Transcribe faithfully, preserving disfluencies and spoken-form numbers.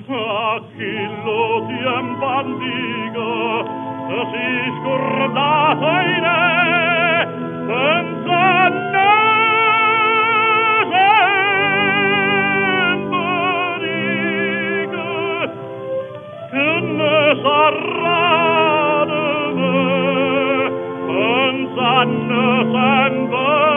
Achillo tiem bandigo, si scordato in re, senza ne semberigo, che ne sarà de me, senza ne semberigo.